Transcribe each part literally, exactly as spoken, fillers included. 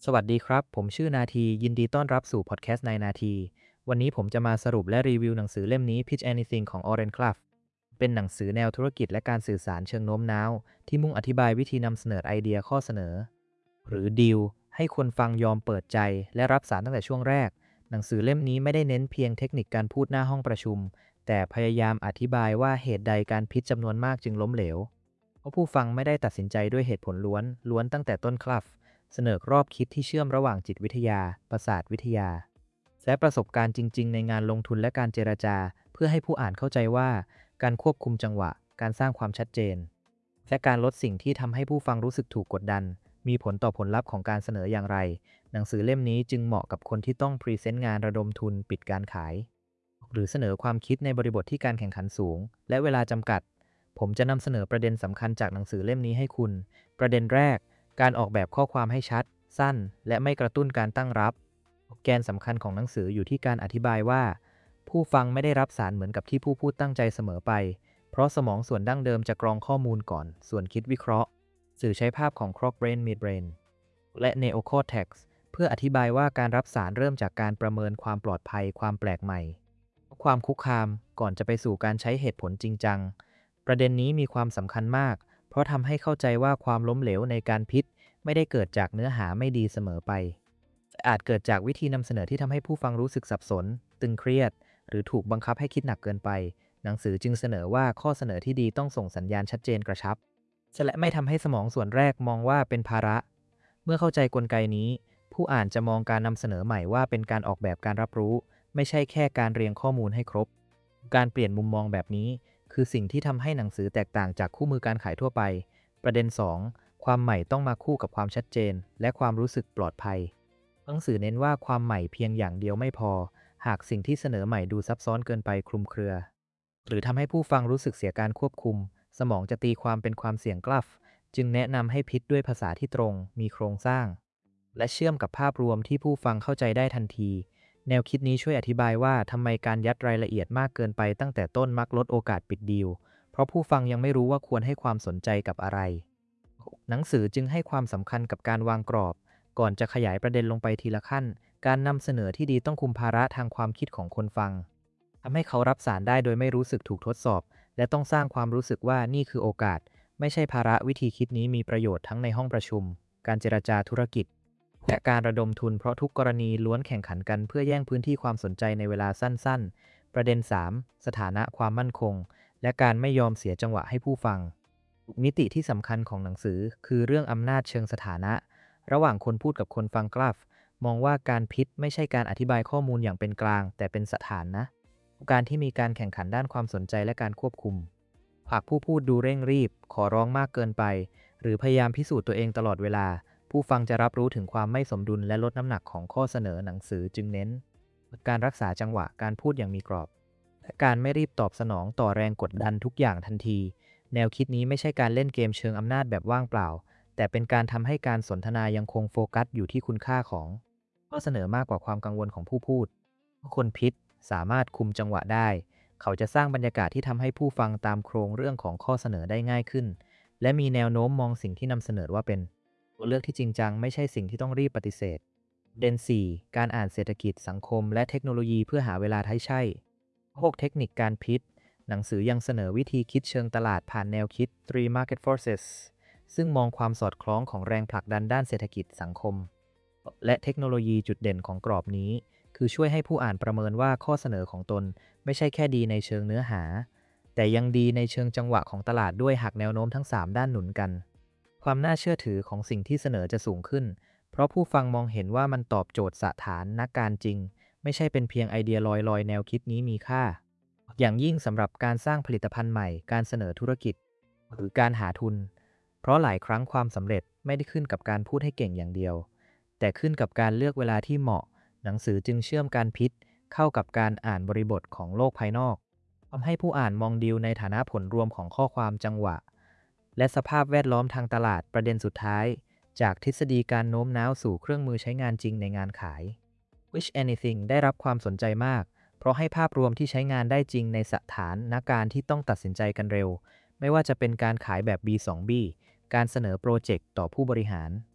สวัสดีครับ ผมชื่อนาทียินดีต้อนรับสู่พอดแคสต์ในนาทีวันนี้ผมจะมาสรุปและรีวิวหนังสือเล่มนี้ Pitch Anything ของ Oren Klaff เป็นหนังสือแนวธุรกิจและการสื่อสารเชิงโน้มน้าวที่มุ่งอธิบายวิธีนำเสนอไอเดียข้อเสนอหรือดีลให้คนฟังยอมเปิดใจและรับสารตั้งแต่ช่วงแรกหนังสือเล่มนี้ไม่ได้เน้นเพียงเทคนิคการพูดหน้าห้องประชุมแต่พยายามอธิบายว่าเหตุใดการพิชจำนวนมากจึงล้มเหลวเพราะผู้ฟังไม่ได้ตัดสินใจด้วยเหตุผลล้วนล้วนตั้งแต่ต้นคลัฟ เสนอรอบคิดที่เชื่อมระหว่างจิตวิทยา ประสาทวิทยา และประสบการณ์จริงๆในงานลงทุนและการเจรจา เพื่อให้ผู้อ่านเข้าใจว่าการควบคุมจังหวะ การสร้างความชัดเจน และการลดสิ่งที่ทำให้ผู้ฟังรู้สึกถูกกดดัน มีผลต่อผลลัพธ์ของการเสนออย่างไร หนังสือเล่มนี้จึงเหมาะกับคนที่ต้องพรีเซนต์งานระดมทุนปิดการขาย หรือเสนอความคิดในบริบทที่การแข่งขันสูง และเวลาจำกัด ผมจะนำเสนอประเด็นสำคัญจากหนังสือเล่มนี้ให้คุณ ประเด็นแรก การออกแบบข้อความให้ชัด สั้น และไม่กระตุ้นการตั้งรับ แกนสำคัญของหนังสืออยู่ที่การอธิบายว่า ผู้ฟังไม่ได้รับสารเหมือนกับที่ผู้พูดตั้งใจเสมอไป เพราะสมองส่วนดั้งเดิมจะกรองข้อมูลก่อน ส่วนคิดวิเคราะห์ สื่อใช้ภาพของ Cogbrain Midbrain และ Neocortex เพื่ออธิบายว่าการรับสารเริ่มจากการประเมินความปลอดภัย ความแปลกใหม่ ความคุกคามก่อนจะไปสู่การใช้เหตุผลจริงจัง ประเด็นนี้มีความสำคัญมาก เพราะทำให้เข้าใจว่าความล้มเหลวในการพิชไม่ได้เกิดจากเนื้อหาไม่ดีเสมอไปแต่อาจเกิดจากวิธีนำเสนอที่ทำให้ผู้ฟังรู้สึกสับสน ตึงเครียด หรือถูกบังคับให้คิดหนักเกินไป หนังสือจึงเสนอว่าข้อเสนอที่ดีต้องส่งสัญญาณชัดเจนกระชับและไม่ทำให้สมองส่วนแรกมองว่าเป็นภาระ เมื่อเข้าใจกลไกนี้ ผู้อ่านจะมองการนำเสนอใหม่ว่าเป็นการออกแบบการรับรู้ ไม่ใช่แค่การเรียงข้อมูลให้ครบ การเปลี่ยนมุมมองแบบนี้ คือสิ่งที่ทำให้หนังสือแตกต่างจากคู่มือการขายทั่วไป ประเด็น สอง ความใหม่ต้องมาคู่กับความชัดเจน และความรู้สึกปลอดภัย หนังสือเน้นว่าความใหม่เพียงอย่างเดียวไม่พอ หากสิ่งที่เสนอใหม่ดูซับซ้อนเกินไปคลุมเครือ หรือทำให้ผู้ฟังรู้สึกเสียการควบคุม สมองจะตีความเป็นความเสี่ยงกลัฟจึงแนะนำให้พิชด้วยภาษาที่ตรง มีโครงสร้าง และเชื่อมกับภาพรวมที่ผู้ฟังเข้าใจได้ทันที แนวคิดนี้ช่วยอธิบายว่าทำไมการยัดรายละเอียดมากเกินไปตั้งแต่ต้นมักลดโอกาสปิดดีล เพราะผู้ฟังยังไม่รู้ว่าควรให้ความสนใจกับอะไร หนังสือจึงให้ความสำคัญกับการวางกรอบ ก่อนจะขยายประเด็นลงไปทีละขั้น การนำเสนอที่ดีต้องคุมภาระทางความคิดของคนฟัง ทำให้เขารับสารได้โดยไม่รู้สึกถูกทดสอบ และต้องสร้างความรู้สึกว่านี่คือโอกาส ไม่ใช่ภาระวิธีคิดนี้มีประโยชน์ทั้งในห้องประชุม การเจรจาธุรกิจ และการระดมทุนเพราะทุกกรณีล้วนแข่งขันกันเพื่อแย่งพื้นที่ความสนใจในเวลาสั้นๆ ประเด็น สาม สถานะความมั่นคง และการไม่ยอมเสียจังหวะให้ผู้ฟัง มิติที่สำคัญของหนังสือคือเรื่องอำนาจเชิงสถานะ ระหว่างคนพูดกับคนฟังกลัฟมองว่าการพิชไม่ใช่การอธิบายข้อมูลอย่างเป็นกลางแต่เป็นสถานนะ การที่มีการแข่งขันด้านความสนใจและการควบคุม หากผู้พูดดูเร่งรีบ ขอร้องมากเกินไป หรือพยายามพิสูจน์ตัวเองตลอดเวลา ผู้ฟังจะรับรู้ถึงความไม่สมดุลและลดน้ำหนักของข้อเสนอหนังสือจึงเน้น การรักษาจังหวะการพูดอย่างมีกรอบ และการไม่รีบตอบสนองต่อแรงกดดันทุกอย่างทันที แนวคิดนี้ไม่ใช่การเล่นเกมเชิงอำนาจแบบว่างเปล่า แต่เป็นการทำให้การสนทนายังคงโฟกัสอยู่ที่คุณค่าของข้อเสนอมากกว่าความกังวลของผู้พูด คนพิชสามารถคุมจังหวะได้ เขาจะสร้างบรรยากาศที่ทำให้ผู้ฟังตามโครงเรื่องของข้อเสนอได้ง่ายขึ้น และมีแนวโน้มมองสิ่งที่นำเสนอว่าเป็นตัวเลือกที่จริงจังไม่ใช่สิ่งที่ต้องรีบปฏิเสธเดน สี่ การอ่านเศรษฐกิจสังคมและเทคโนโลยีเพื่อหาเวลาที่ใช่พวกเทคนิคการพิชหนังสือยังเสนอวิธีคิดเชิงตลาดผ่านแนวคิด three market forces ซึ่งมองความสอดคล้องของแรงผลักดันด้านเศรษฐกิจสังคมและเทคโนโลยีจุดเด่นของกรอบนี้คือช่วยให้ผู้อ่านประเมินว่าข้อเสนอของตนไม่ใช่แค่ดีในเชิงเนื้อหาแต่ยังดีในเชิงจังหวะของตลาดด้วยหากแนวโน้มทั้งสามด้านหนุนกันความน่าเชื่อถือของสิ่งที่เสนอจะสูงขึ้นเพราะผู้ฟังมองเห็นว่ามันตอบโจทย์สถานนักการจริงไม่ใช่เป็นเพียงไอเดียลอยๆแนวคิดนี้มีค่าอย่างยิ่งสำหรับการสร้างผลิตภัณฑ์ใหม่การเสนอธุรกิจหรือการหาทุนเพราะหลายครั้งความสำเร็จไม่ได้ขึ้นกับการพูดให้เก่งอย่างเดียวแต่ขึ้นกับการเลือกเวลาที่เหมาะหนังสือจึงเชื่อมการพิชเข้ากับการอ่านบริบทของโลกภายนอกทำให้ผู้อ่านมองดีลในฐานะผลรวมของข้อความจังหวะและสภาพแวดล้อมทางตลาดประเด็นสุดท้ายจากทฤษฎีการโน้มน้าวสู่เครื่องมือใช้งานจริงในงานขาย Which Anything ได้รับความสนใจมากเพราะให้ภาพรวมที่ใช้งานได้จริงในสถานการณ์ที่ต้องตัดสินใจกันเร็วไม่ว่าจะเป็นการขายแบบ บี ทู บี การเสนอโปรเจกต์ต่อผู้บริหาร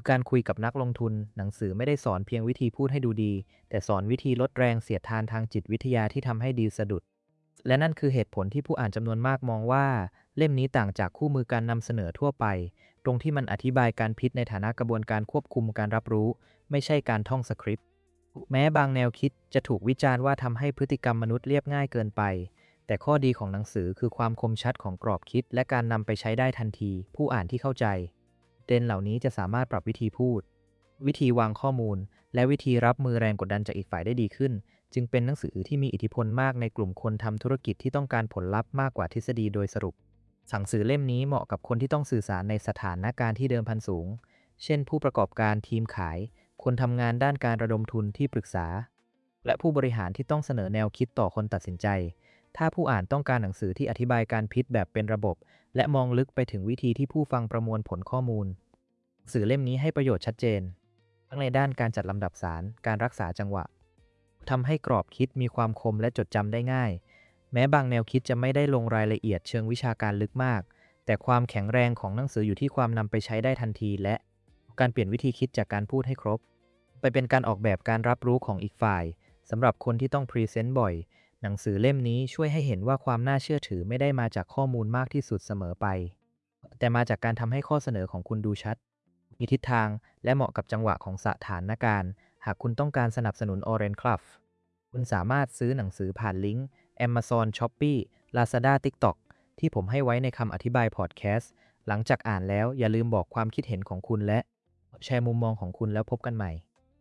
การคุยกับนักลงทุนหนังสือไม่ได้สอนเพียงวิธีพูดให้ดูดีแต่สอนวิธีลดแรงเสียดทานทางจิตวิทยาที่ทำให้ดีลสะดุดและนั่นคือเหตุผลที่ผู้อ่านจำนวนมากมองว่าเล่มนี้ต่างจากคู่มือการนำเสนอทั่วไปตรงที่มันอธิบายการพิจในฐานะกระบวนการควบคุมการรับรู้ไม่ใช่การท่องสคริปต์แม้บางแนวคิดจะถูกวิจารณ์ว่าทำให้พฤติกรรมมนุษย์เรียบง่ายเกินไปแต่ข้อดีของหนังสือคือความคมชัดของกรอบคิดและการนำไปใช้ได้ทันทีผู้อ่านที่เข้าใจเด่นเหล่านี้จะสามารถปรับวิธีพูดวิธีวางข้อมูลและวิธีรับมือแรงกดดันจากอีกฝ่ายได้ดีขึ้นจึงเป็นหนังสือที่มีอิทธิพลมากในกลุ่มคนทำธุรกิจที่ต้องการผลลัพธ์มากกว่าทฤษฎีโดยสรุปหนังสือเล่มนี้เหมาะกับคนที่ต้องสื่อสารในสถานการณ์ที่เดิมพันสูงเช่นผู้ประกอบการทีมขายคนทำงานด้านการระดมทุนที่ปรึกษาและผู้บริหารที่ต้องเสนอแนวคิดต่อคนตัดสินใจถ้าผู้อ่านต้องการหนังสือที่อธิบายการพิจแบบเป็นระบบและมองลึกไปถึงวิธีที่ผู้ฟังประมวลผลข้อมูลหนังสือเล่มนี้ให้ประโยชน์ชัดเจนทั้งในด้านการจัดลำดับสารการรักษาจังหวะทำให้กรอบคิดมีความคมและจดจำได้ง่ายแม้บางแนวคิดจะไม่ได้ลงรายละเอียดเชิงวิชาการลึกมากแต่ความแข็งแรงของหนังสืออยู่ที่ความนำไปใช้ได้ทันทีและการเปลี่ยนวิธีคิดจากการพูดให้ครบไปเป็นการออกแบบการรับรู้ของอีกฝ่ายสำหรับคนที่ต้องพรีเซนต์บ่อยหนังสือเล่มนี้ช่วยให้เห็นว่าความน่าเชื่อถือไม่ได้มาจากข้อมูลมากที่สุดเสมอไปแต่มาจากการทำให้ข้อเสนอของคุณดูชัดมีทิศทางและเหมาะกับจังหวะของสถานการณ์หากคุณต้องการสนับสนุน Orange Club คุณสามารถซื้อหนังสือผ่านลิงก์ Amazon Shopee Lazada TikTok ที่ผมให้ไว้ในคำอธิบายพอดแคสต์หลังจากอ่านแล้วอย่าลืมบอกความคิดเห็นของคุณและแชร์มุมมองของคุณแล้วพบกันใหม่